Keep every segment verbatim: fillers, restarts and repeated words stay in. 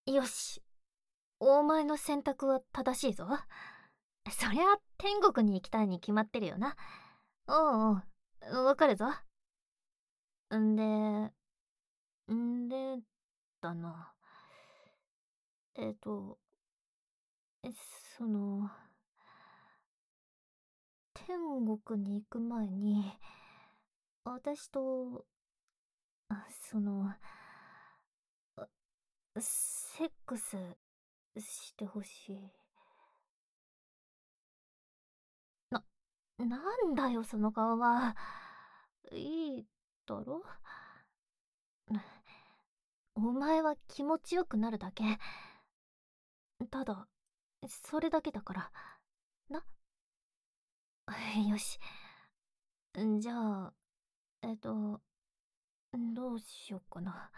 よし、お前の選択は正しいぞ。そりゃ天国に行きたいに決まってるよな。おうおう、わかるぞ。んで、んで、だな。えっと、え、その、天国に行く前に、私と、あその、セックスしてほしい。な、なんだよその顔は。いいだろ。お前は気持ちよくなるだけ。ただ、それだけだから。な。よし。じゃあ、えっと、どうしよっかな。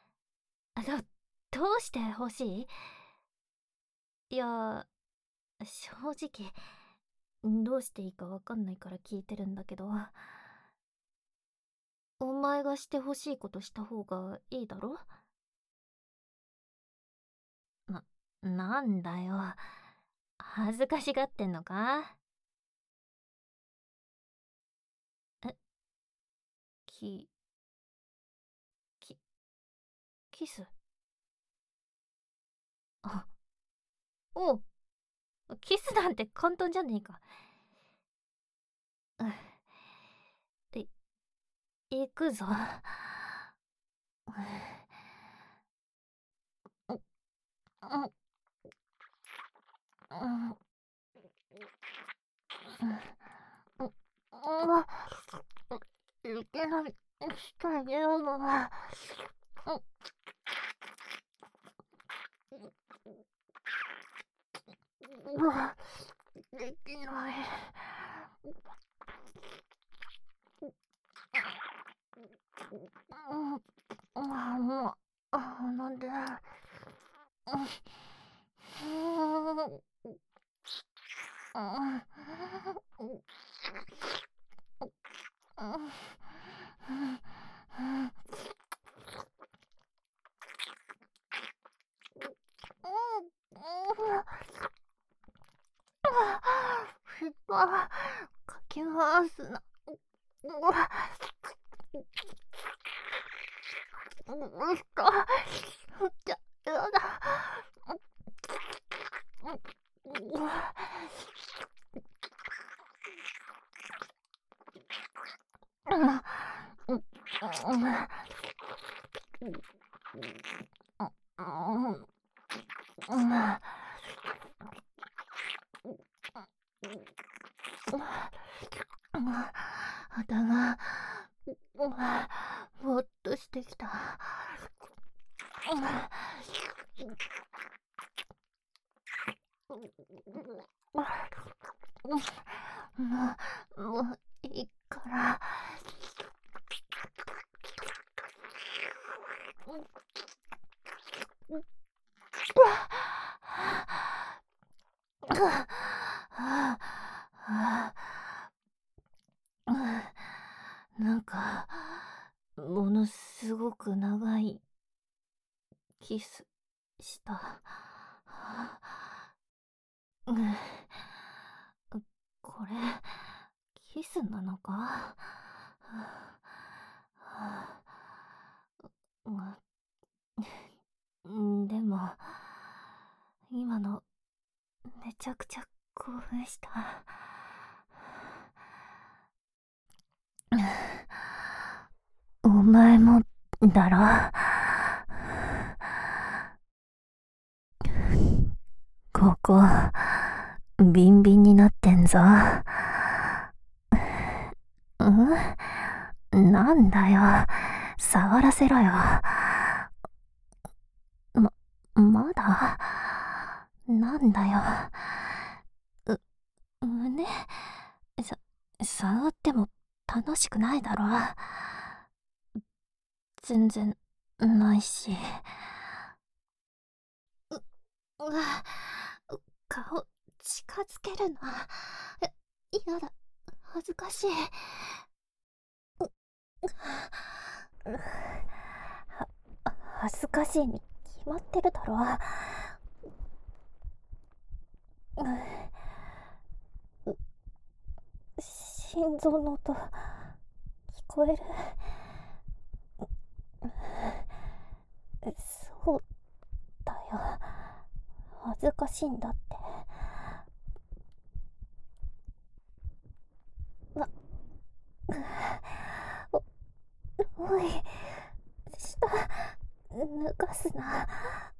ど、どうして欲しい？いや、正直、どうしていいかわかんないから聞いてるんだけど、お前がしてほしいことした方がいいだろ？な、なんだよ。恥ずかしがってんのか？え、き、き、キス？あ、おう、キスなんて簡単じゃねえか。うん、い、行くぞ。うん、うん、うん、うん、いけない。してあげような。うわ、できない。うん、あ、もう、あ、なんで。うん、うん、ふた、かきますな。うわ、うした。じゃ、やだ。うわ、うん、うん、うん、頭、ぼーっとしてきた。もう、もういいから。なんか、ものすごく長いキスした。うん、これ、キスなのか？うん、でも、今の、めちゃくちゃ興奮した。お前も、だろ？ここ、ビンビンになってんぞ。うん？なんだよ。触らせろよ。ま、まだ？なんだよ。う、胸？さ、触っても楽しくないだろ。全然、ないし。うわ、顔、近づけるな。や、やだ。恥ずかしい。は、恥ずかしいに決まってるだろ。心臓の音聞こえる。そうだよ、恥ずかしいんだって。わおおい、下脱がすな。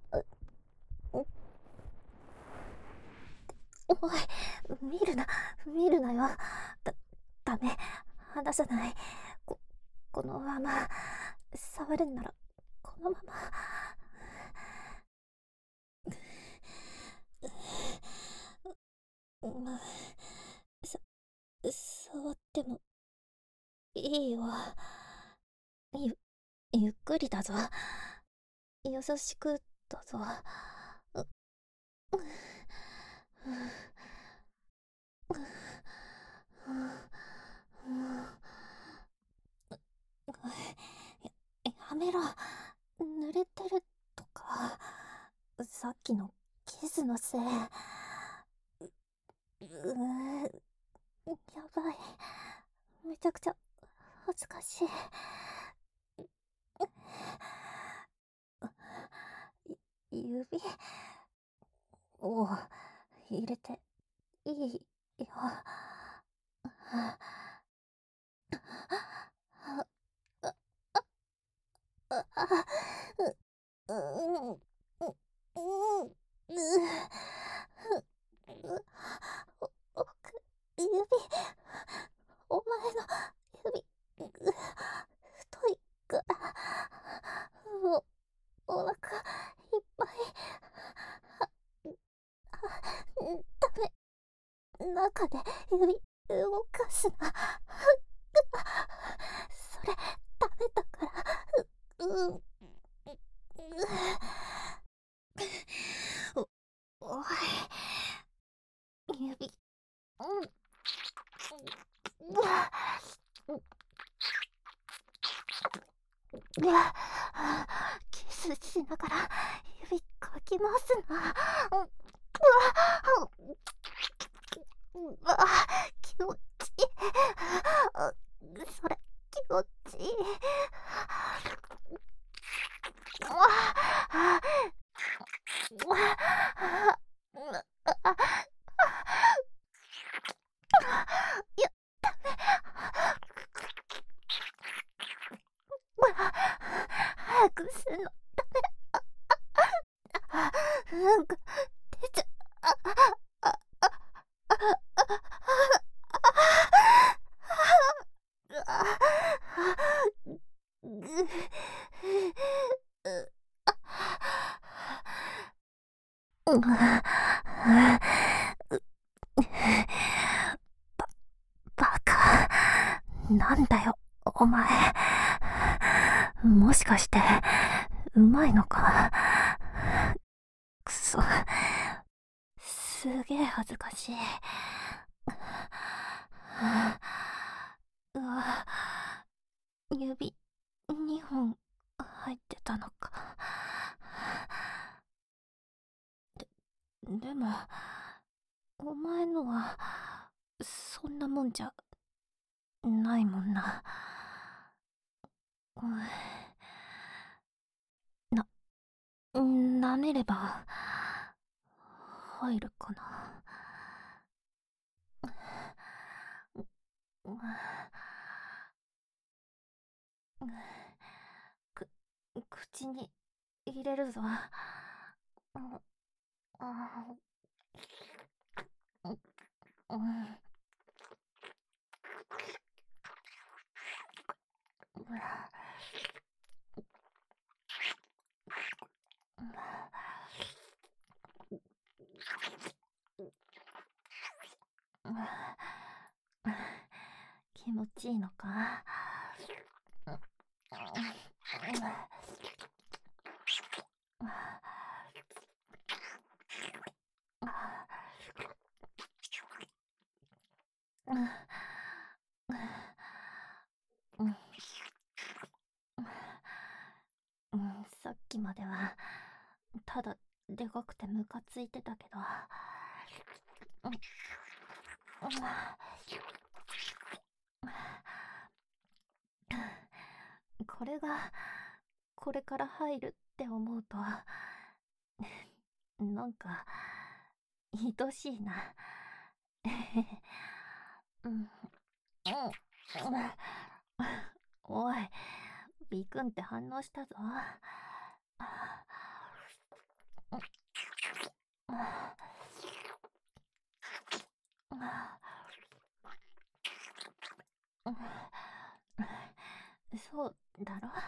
おい、見るな、見るなよ。だ、ダメ、離さない。こ、このまま、触るんなら、このまま。ま、さ、触ってもいいよ。ゆ、ゆっくりだぞ。優しくだぞ。う、う、や、やめろ。濡れてるとか。さっきのキスのせい。うー、やばい。めちゃくちゃ恥ずかしい。指を入れていいよ。う、う、う、う、お、奥、指、お前の指、太いから、もう、お腹いっぱい。ダメ、中で指動かすな。それ、ダメだから。う、うん、お、おい、指、うん、うわ、うわ、キスしながら指かき回すな。うわ、うわ、気持ちいい。それ、気持ちいい。うわ、うわ、いや、早くすんの。なんか出ちゃ、あ、あ、あ、あ、ぐ、う、バカ。なんだよ、お前。もしかして、うまいのか。くそ。すげえ恥ずかしい。うわ、指にほん入ってたのか。で、でも、お前のは、そんなもんじゃ、ないもんな。な、舐めれば、入るかな。く、口に入れるぞ。あ、あ、うん。気持ちいいのか。うん、さっきまではただでかくてムカついてたけど、これがこれから入るって思うとなんか愛しいな。うん、おい、ビクンって反応したぞ。そうだろ。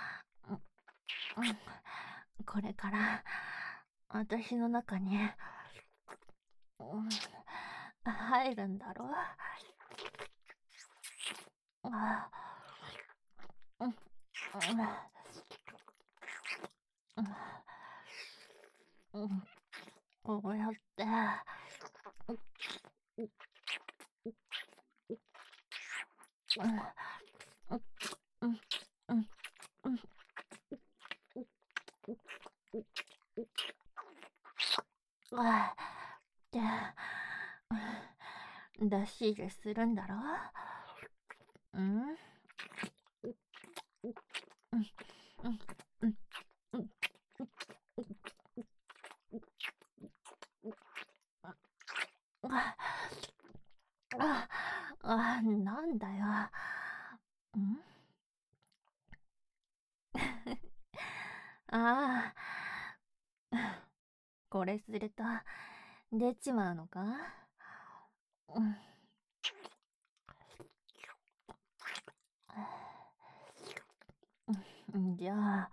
これから私の中に、うん、入るんだろ。あうんうんうん、こうやって、うんうんうんうんあで、出し入れするんだろ。うんうんうんうんうんあああ、なんだよ。んああ、これすると出ちまうのか。うんうんじゃあ、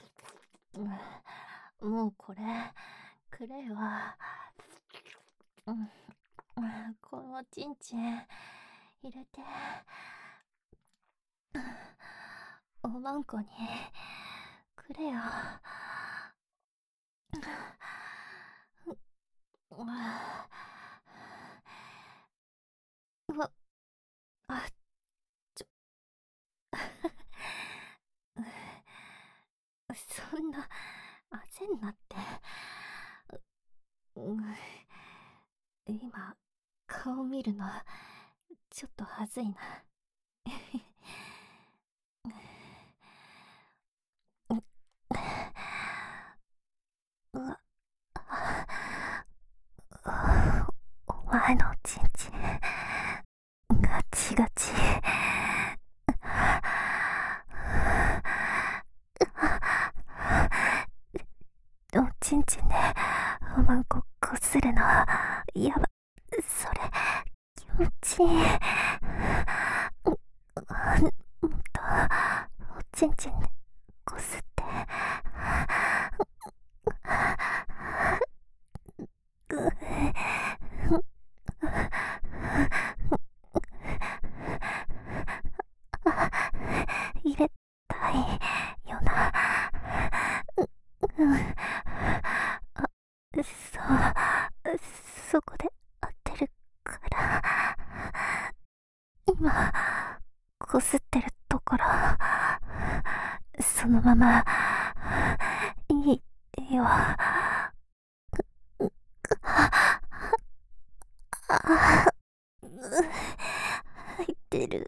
うんもうこれくれよ。うんこのちんちん入れて、おまんこにくれよ。うわ、あ、ちょ、そんな、焦んなって。うん、今、顔見るの、ちょっとはずいな。うわ、お前のちんちん、ガチガチ。おちんちんでおまんここするの、やば、それ、気持ちいい。もっと、おちんちんでこすって。入れたいよな。うん。あ、そう、そこで合ってるから。今、こすってるところ、そのまま、いいよ。あ、入ってる。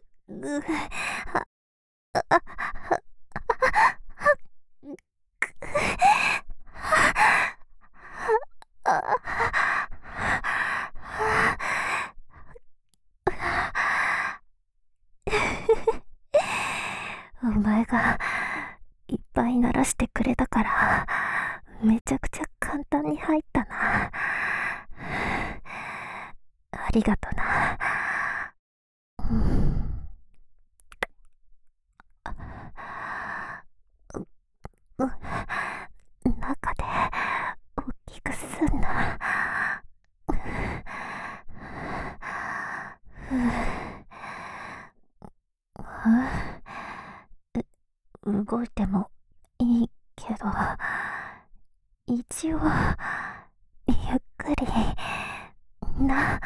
お前がいっぱい鳴らしてくれたからめちゃくちゃ簡単に入ったな。ありがとな。うん、う、中で大きくすんな。動いてもいいけど、一応ゆっくりな。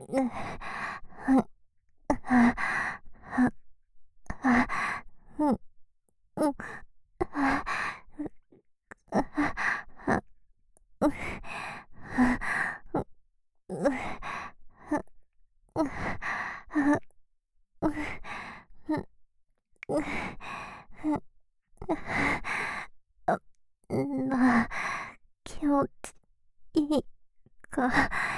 な、気持ちいいか。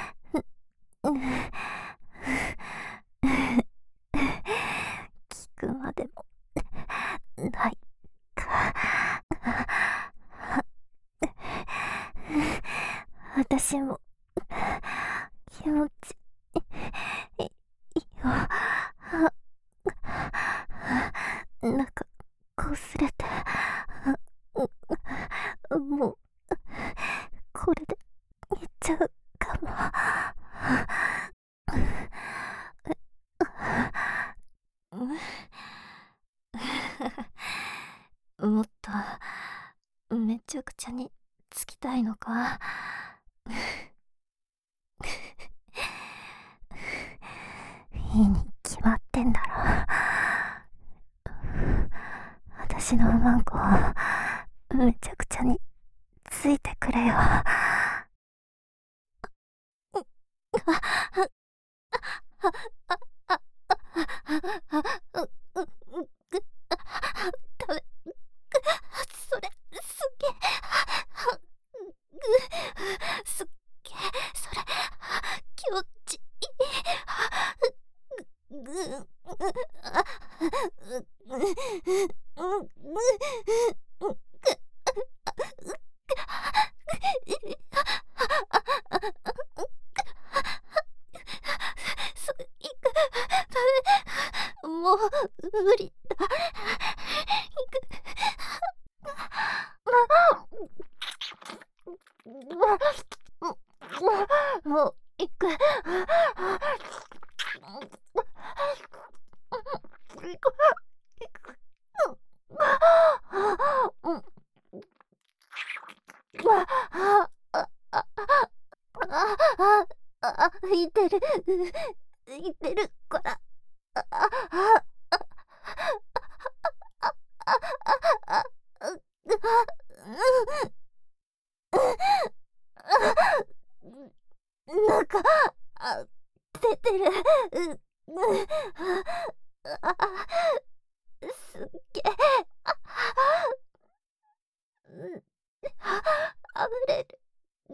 聞くまでもないか。私も気持ちいいよ。なんかこすれて、もうこれで寝ちゃうかも。もっとめちゃくちゃにつきたいのか。いいに決まってんだろ。私のマンコめちゃくちゃについてくれよ。ダメ、それすっげえ、すっげえ、それ気持ちいい。それいく、ダメ、もう無理だ。もう行く。いてる、いてるから。なんか出てる。すっげえ。あぶれる。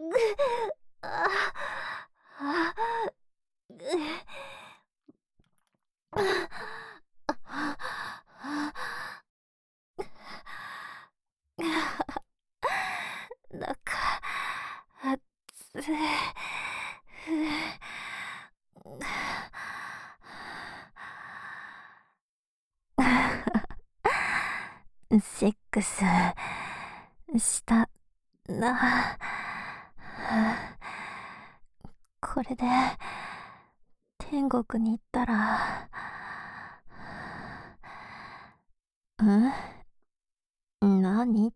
なんか熱い。セックスしたな。これで天国に行ったら、ん？何って。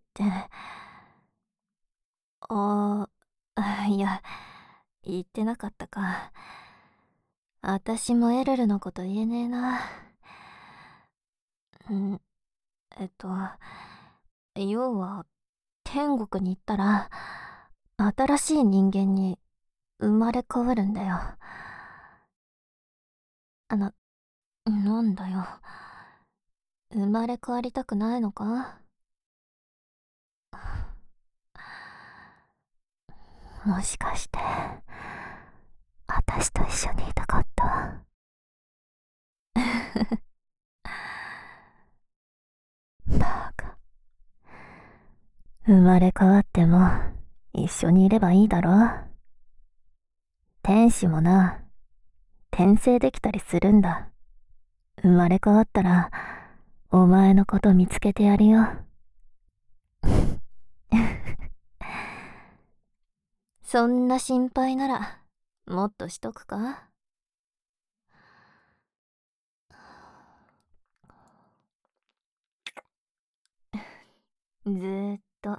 ああ、いや、言ってなかったか。あたしもエルルのこと言えねえな。ん、えっと、要は、天国に行ったら、新しい人間に生まれ変わるんだよ。あの、なんだよ。生まれ変わりたくないのか？もしかして、私と一緒にいたかった？バカ。生まれ変わっても一緒にいればいいだろ。天使もな、転生できたりするんだ。生まれ変わったら、お前のこと見つけてやるよ。そんな心配なら、もっとしとくか？ずーっと、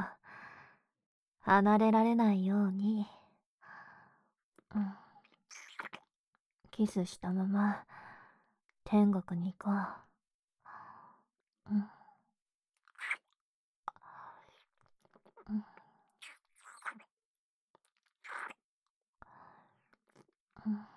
離れられないように。うん、 キスしたまま天国に行こう。うん。うん。うん。